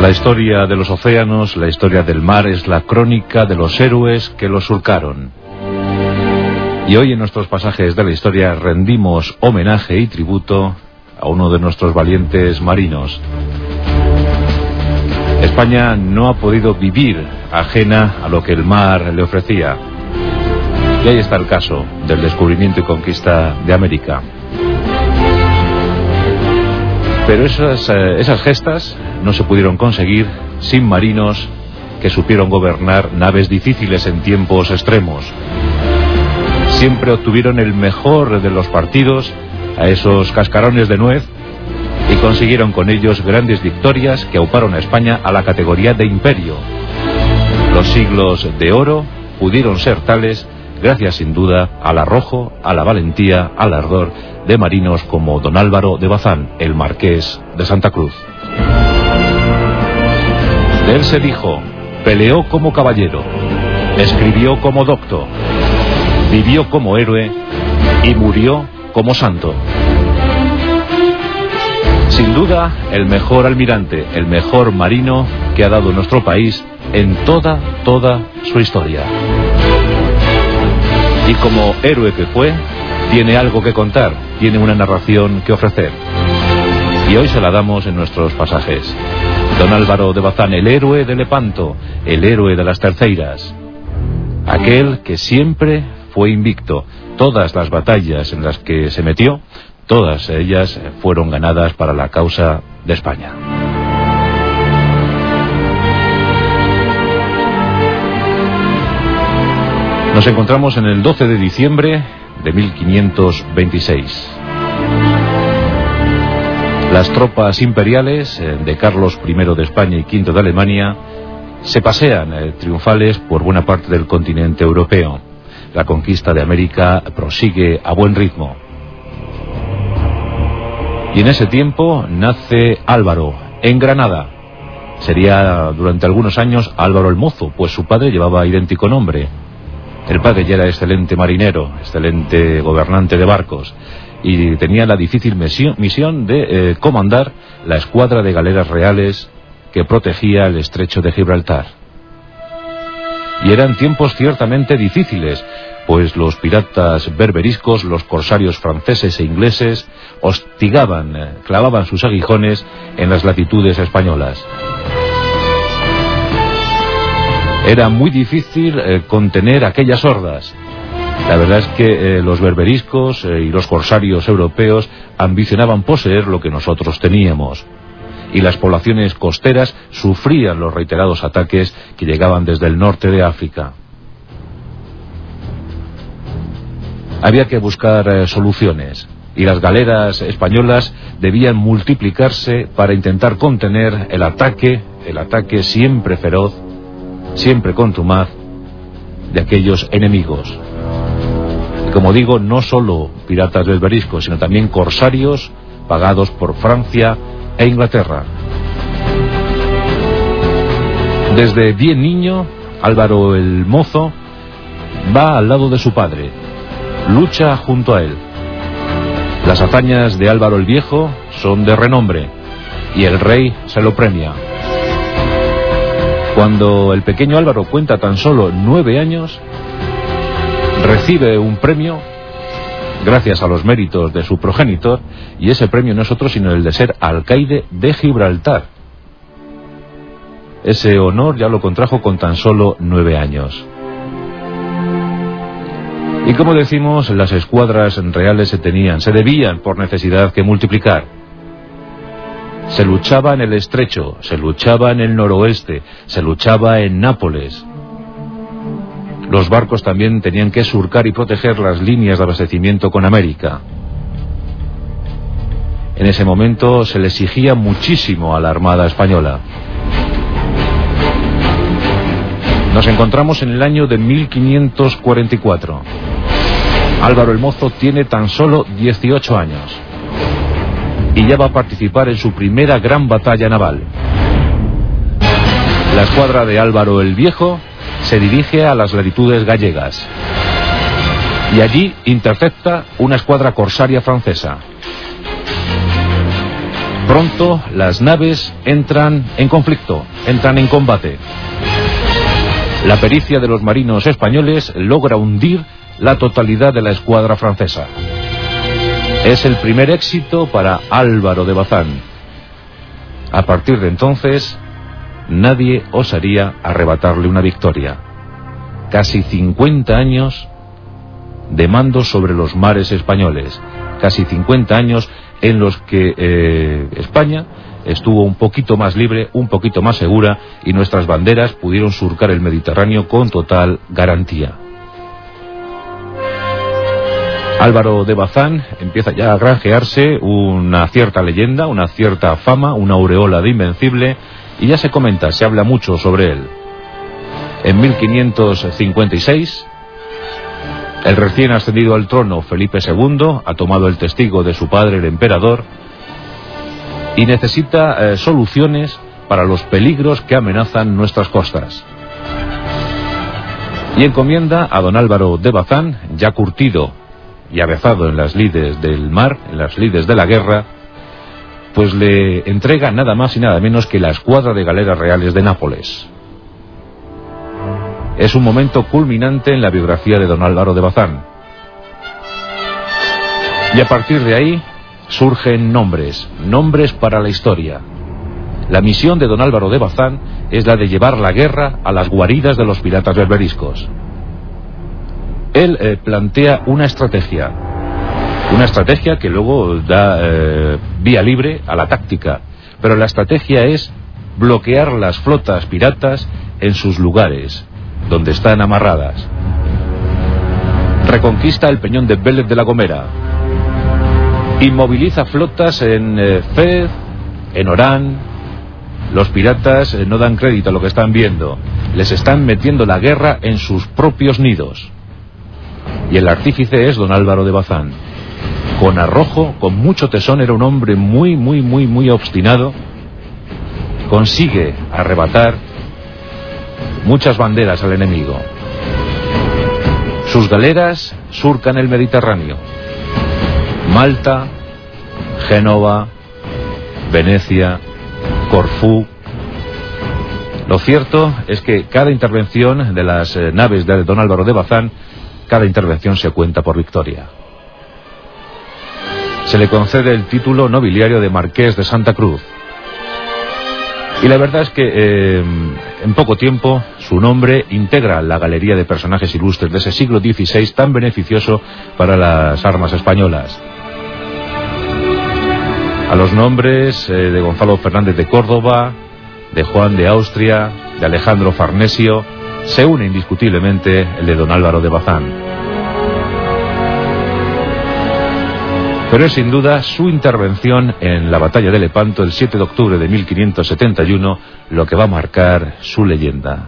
La historia de los océanos, la historia del mar, es la crónica de los héroes que los surcaron. Y hoy en nuestros pasajes de la historia rendimos homenaje y tributo a uno de nuestros valientes marinos. España no ha podido vivir ajena a lo que el mar le ofrecía. Y ahí está el caso del descubrimiento y conquista de América. Pero esas gestas no se pudieron conseguir sin marinos que supieron gobernar naves difíciles en tiempos extremos. Siempre obtuvieron el mejor de los partidos a esos cascarones de nuez y consiguieron con ellos grandes victorias que auparon a España a la categoría de imperio. Los siglos de oro pudieron ser tales gracias sin duda al arrojo, a la valentía, al ardor de marinos como don Álvaro de Bazán, el marqués de Santa Cruz. De él se dijo: peleó como caballero, escribió como docto, vivió como héroe y murió como santo. Sin duda, el mejor almirante, el mejor marino que ha dado nuestro país en toda su historia. Y como héroe que fue, tiene algo que contar, tiene una narración que ofrecer. Y hoy se la damos en nuestros pasajes. Don Álvaro de Bazán, el héroe de Lepanto, el héroe de las terceiras. Aquel que siempre fue invicto. Todas las batallas en las que se metió, todas ellas fueron ganadas para la causa de España. Nos encontramos en el 12 de diciembre de 1526. Las tropas imperiales de Carlos I de España y V de Alemania se pasean triunfales por buena parte del continente europeo. La conquista de América prosigue a buen ritmo. Y en ese tiempo nace Álvaro, en Granada. Sería durante algunos años Álvaro el Mozo, pues su padre llevaba idéntico nombre. El padre ya era excelente marinero, excelente gobernante de barcos, y tenía la difícil misión de comandar la escuadra de galeras reales que protegía el estrecho de Gibraltar. Y eran tiempos ciertamente difíciles, pues los piratas berberiscos, los corsarios franceses e ingleses, hostigaban, clavaban sus aguijones en las latitudes españolas. Era muy difícil contener aquellas hordas. La verdad es que los berberiscos y los corsarios europeos ambicionaban poseer lo que nosotros teníamos. Y las poblaciones costeras sufrían los reiterados ataques que llegaban desde el norte de África. Había que buscar soluciones, y las galeras españolas debían multiplicarse para intentar contener el ataque siempre feroz, siempre contumaz, de aquellos enemigos. Y como digo, no solo piratas berberiscos, sino también corsarios pagados por Francia e Inglaterra. Desde bien niño, Álvaro el Mozo va al lado de su padre, lucha junto a él. Las hazañas de Álvaro el Viejo son de renombre, y el rey se lo premia. Cuando el pequeño Álvaro cuenta tan solo 9 años, recibe un premio gracias a los méritos de su progenitor, y ese premio no es otro sino el de ser alcaide de Gibraltar. Ese honor ya lo contrajo con tan solo 9 años. Y como decimos, las escuadras reales se debían por necesidad que multiplicar. Se luchaba en el estrecho, se luchaba en el noroeste, se luchaba en Nápoles. Los barcos también tenían que surcar y proteger las líneas de abastecimiento con América. En ese momento se le exigía muchísimo a la Armada española. Nos encontramos en el año de 1544. Álvaro el Mozo tiene tan solo 18 años. Y ya va a participar en su primera gran batalla naval. La escuadra de Álvaro el Viejo se dirige a las latitudes gallegas. Y allí intercepta una escuadra corsaria francesa. Pronto las naves entran en conflicto, entran en combate. La pericia de los marinos españoles logra hundir la totalidad de la escuadra francesa. Es el primer éxito para Álvaro de Bazán. A partir de entonces, nadie osaría arrebatarle una victoria. Casi 50 años de mando sobre los mares españoles. Casi 50 años en los que España estuvo un poquito más libre, un poquito más segura, y nuestras banderas pudieron surcar el Mediterráneo con total garantía. Álvaro de Bazán empieza ya a granjearse una cierta leyenda, una cierta fama, una aureola de invencible, y ya se comenta, se habla mucho sobre él. En 1556, el recién ascendido al trono Felipe II ha tomado el testigo de su padre, el emperador, y necesita soluciones para los peligros que amenazan nuestras costas. Y encomienda a don Álvaro de Bazán, ya curtido y avezado en las lides del mar, en las lides de la guerra, pues le entrega nada más y nada menos que la escuadra de galeras reales de Nápoles. Es un momento culminante en la biografía de don Álvaro de Bazán. Y a partir de ahí surgen nombres para la historia. La misión de don Álvaro de Bazán es la de llevar la guerra a las guaridas de los piratas berberiscos. Él plantea una estrategia que luego da vía libre a la táctica, pero la estrategia es bloquear las flotas piratas en sus lugares, donde están amarradas. Reconquista el peñón de Vélez de la Gomera, inmoviliza flotas en Fez, en Orán. Los piratas no dan crédito a lo que están viendo, les están metiendo la guerra en sus propios nidos. Y el artífice es don Álvaro de Bazán. Con arrojo, con mucho tesón, era un hombre muy obstinado. Consigue arrebatar muchas banderas al enemigo. Sus galeras surcan el Mediterráneo. Malta, Génova, Venecia, Corfú. Lo cierto es que cada intervención de las naves de don Álvaro de Bazán, cada intervención se cuenta por victoria. Se le concede el título nobiliario de Marqués de Santa Cruz. Y la verdad es que en poco tiempo su nombre integra la galería de personajes ilustres de ese siglo XVI tan beneficioso para las armas españolas. A los nombres de Gonzalo Fernández de Córdoba, de Juan de Austria, de Alejandro Farnesio, se une indiscutiblemente el de don Álvaro de Bazán. Pero es sin duda su intervención en la batalla de Lepanto el 7 de octubre de 1571 lo que va a marcar su leyenda.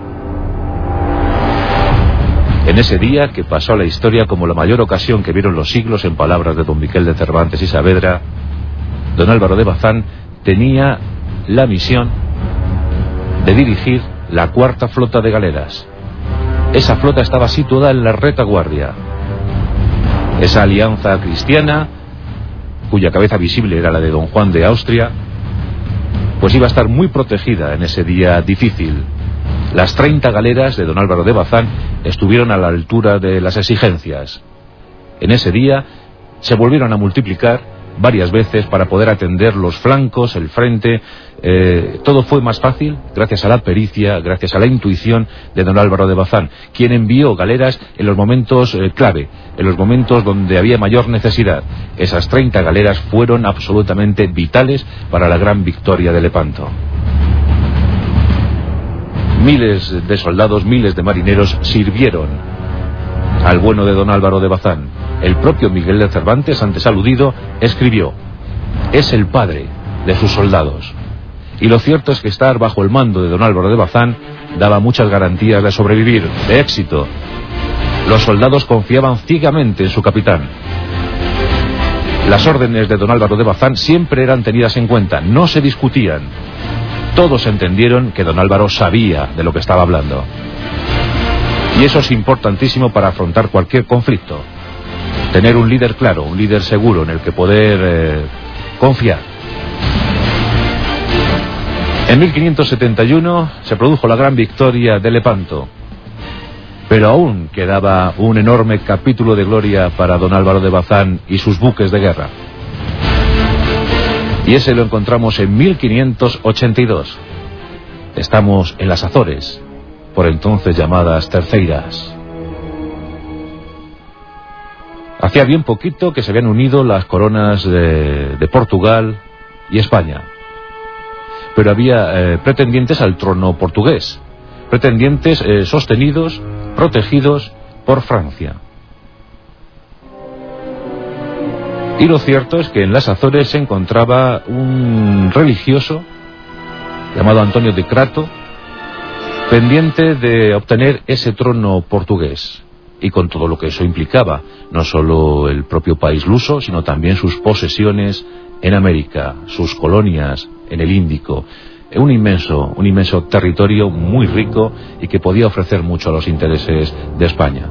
En ese día, que pasó a la historia como la mayor ocasión que vieron los siglos, en palabras de don Miquel de Cervantes y Saavedra, don Álvaro de Bazán tenía la misión de dirigir la cuarta flota de galeras. Esa flota estaba situada en la retaguardia. Esa alianza cristiana, cuya cabeza visible era la de don Juan de Austria, pues iba a estar muy protegida en ese día difícil. Las 30 galeras de don Álvaro de Bazán estuvieron a la altura de las exigencias. En ese día se volvieron a multiplicar varias veces para poder atender los flancos, el frente. Todo fue más fácil gracias a la pericia, gracias a la intuición de don Álvaro de Bazán, quien envió galeras en los momentos clave, en los momentos donde había mayor necesidad. Esas 30 galeras fueron absolutamente vitales para la gran victoria de Lepanto. Miles de soldados, miles de marineros sirvieron al bueno de don Álvaro de Bazán. El propio Miguel de Cervantes, antes aludido, escribió: es el padre de sus soldados. Y lo cierto es que estar bajo el mando de don Álvaro de Bazán daba muchas garantías de sobrevivir, de éxito. Los soldados confiaban ciegamente en su capitán. Las órdenes de don Álvaro de Bazán siempre eran tenidas en cuenta, no se discutían. Todos entendieron que don Álvaro sabía de lo que estaba hablando. Y eso es importantísimo para afrontar cualquier conflicto. Tener un líder claro, un líder seguro en el que poder confiar. En 1571 se produjo la gran victoria de Lepanto, pero aún quedaba un enorme capítulo de gloria para don Álvaro de Bazán y sus buques de guerra. Y ese lo encontramos en 1582. Estamos en las Azores, por entonces llamadas Terceiras. Hacía bien poquito que se habían unido las coronas de Portugal y España. Pero había pretendientes al trono portugués, pretendientes sostenidos, protegidos por Francia. Y lo cierto es que en las Azores se encontraba un religioso llamado Antonio de Crato, pendiente de obtener ese trono portugués, y con todo lo que eso implicaba, no solo el propio país luso, sino también sus posesiones en América, sus colonias en el Índico, un inmenso territorio muy rico y que podía ofrecer mucho a los intereses de España.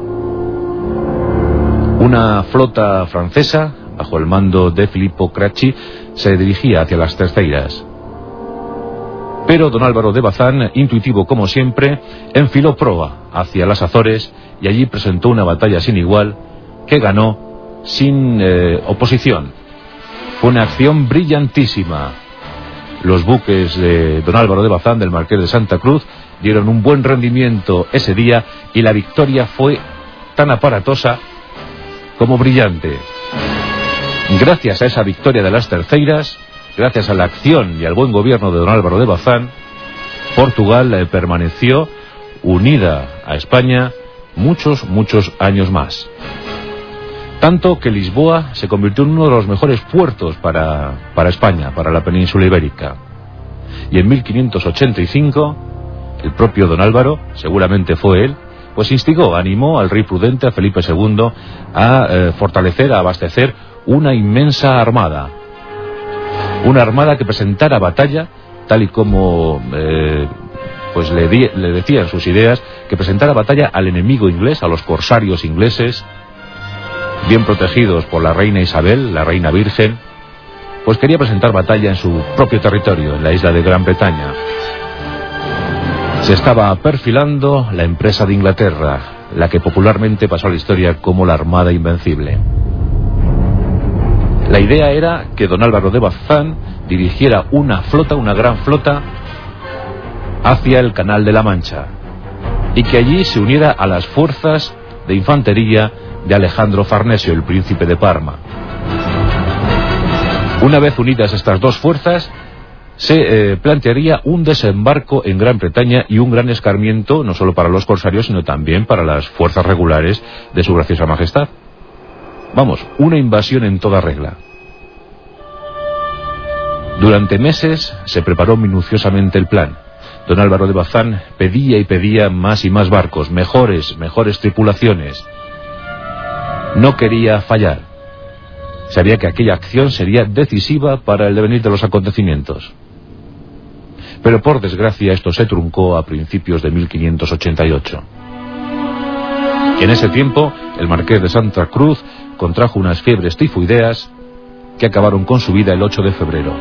Una flota francesa, bajo el mando de Filippo Cracci, se dirigía hacia las Terceiras. Pero don Álvaro de Bazán, intuitivo como siempre, enfiló proa hacia las Azores y allí presentó una batalla sin igual que ganó sin oposición. Fue una acción brillantísima. Los buques de don Álvaro de Bazán, del Marqués de Santa Cruz, dieron un buen rendimiento ese día y la victoria fue tan aparatosa como brillante. Gracias a esa victoria de las Terceiras, gracias a la acción y al buen gobierno de don Álvaro de Bazán, Portugal permaneció unida a España muchos años más. Tanto que Lisboa se convirtió en uno de los mejores puertos para España, para la península ibérica. Y en 1585, el propio don Álvaro, seguramente fue él, pues animó al rey prudente, a Felipe II, a fortalecer, a abastecer una inmensa armada. Una armada que presentara batalla, tal y como pues le decían sus ideas, que presentara batalla al enemigo inglés, a los corsarios ingleses, bien protegidos por la reina Isabel, la reina virgen, pues quería presentar batalla en su propio territorio, en la isla de Gran Bretaña. Se estaba perfilando la empresa de Inglaterra, la que popularmente pasó a la historia como la Armada Invencible. La idea era que don Álvaro de Bazán dirigiera una flota, una gran flota, hacia el Canal de la Mancha, y que allí se uniera a las fuerzas de infantería de Alejandro Farnesio, el príncipe de Parma. Una vez unidas estas dos fuerzas, se plantearía un desembarco en Gran Bretaña y un gran escarmiento, no solo para los corsarios, sino también para las fuerzas regulares de su graciosa majestad. Vamos, una invasión en toda regla. Durante meses se preparó minuciosamente el plan. Don Álvaro de Bazán pedía y pedía más y más barcos, mejores tripulaciones. No quería fallar. Sabía que aquella acción sería decisiva para el devenir de los acontecimientos. Pero por desgracia esto se truncó a principios de 1588. En ese tiempo, el Marqués de Santa Cruz contrajo unas fiebres tifoideas que acabaron con su vida el 8 de febrero.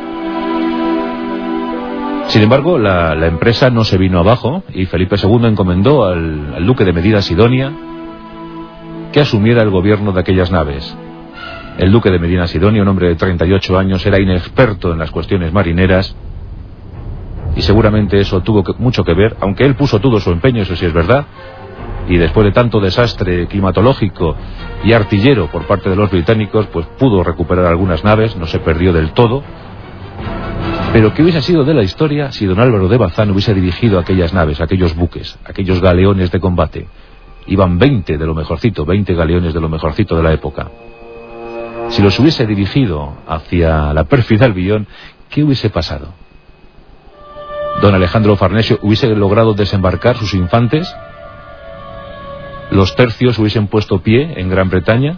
Sin embargo, la empresa no se vino abajo y Felipe II encomendó al duque de Medina Sidonia que asumiera el gobierno de aquellas naves. El duque de Medina Sidonia, un hombre de 38 años, era inexperto en las cuestiones marineras y seguramente eso tuvo mucho que ver, aunque él puso todo su empeño, eso sí es verdad, y después de tanto desastre climatológico y artillero por parte de los británicos, pues pudo recuperar algunas naves, no se perdió del todo. Pero ¿qué hubiese sido de la historia si don Álvaro de Bazán hubiese dirigido aquellas naves, aquellos buques, aquellos galeones de combate? Iban 20 de lo mejorcito, 20 galeones de lo mejorcito de la época. Si los hubiese dirigido hacia la pérfida Albión, ¿qué hubiese pasado? Don Alejandro Farnesio hubiese logrado desembarcar sus infantes, los tercios hubiesen puesto pie en Gran Bretaña.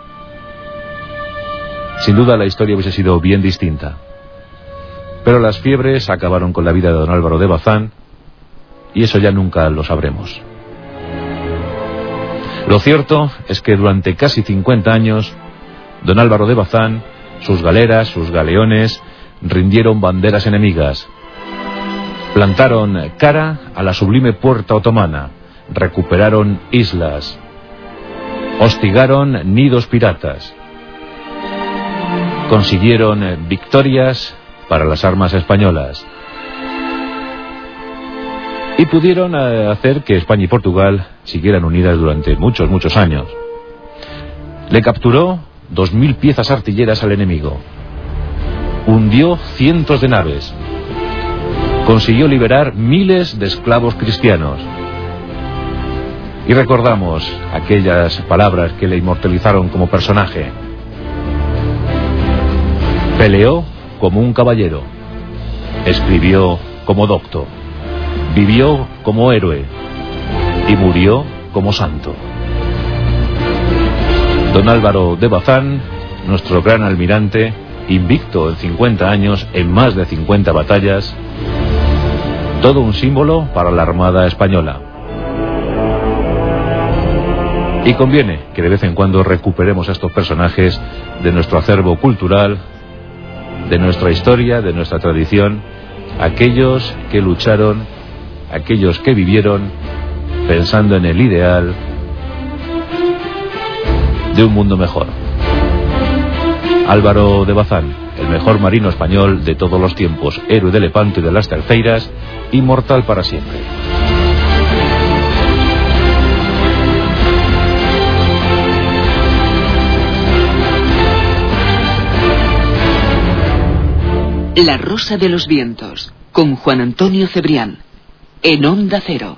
Sin duda la historia hubiese sido bien distinta. Pero las fiebres acabaron con la vida de don Álvaro de Bazán y eso ya nunca lo sabremos. Lo cierto es que durante casi 50 años don Álvaro de Bazán, sus galeras, sus galeones, rindieron banderas enemigas, Plantaron cara a la sublime puerta otomana, recuperaron islas, hostigaron nidos piratas, consiguieron victorias para las armas españolas y pudieron hacer que España y Portugal siguieran unidas durante muchos años. Le capturó 2000 piezas artilleras al enemigo, hundió cientos de naves, consiguió liberar miles de esclavos cristianos. Y recordamos aquellas palabras que le inmortalizaron como personaje. Peleó como un caballero, escribió como docto, vivió como héroe y murió como santo. Don Álvaro de Bazán, nuestro gran almirante, invicto en 50 años, en más de 50 batallas, todo un símbolo para la Armada Española. Y conviene que de vez en cuando recuperemos a estos personajes de nuestro acervo cultural, de nuestra historia, de nuestra tradición, aquellos que lucharon, aquellos que vivieron pensando en el ideal de un mundo mejor. Álvaro de Bazán, el mejor marino español de todos los tiempos, héroe de Lepanto y de las Terceiras, inmortal para siempre. La Rosa de los Vientos, con Juan Antonio Cebrián, en Onda Cero.